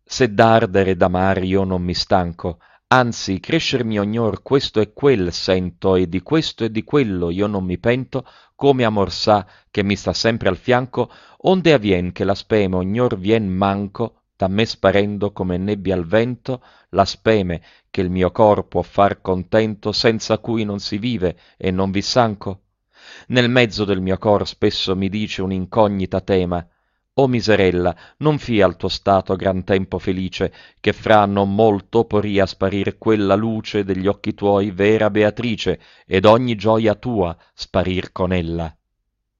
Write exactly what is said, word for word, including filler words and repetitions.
Se d'ardere e d'amar io non mi stanco, anzi crescermi ognor questo e quel sento, e di questo e di quello io non mi pento, come amor sa che mi sta sempre al fianco, onde avvien che la speme ognor vien manco, da me sparendo come nebbia al vento, la speme che il mio cor può far contento, senza cui non si vive e non vi s'anco. Nel mezzo del mio cor spesso mi dice un'incognita tema: o miserella, non fia al tuo stato gran tempo felice, che fra non molto poria sparir quella luce degli occhi tuoi vera Beatrice, ed ogni gioia tua sparir con ella.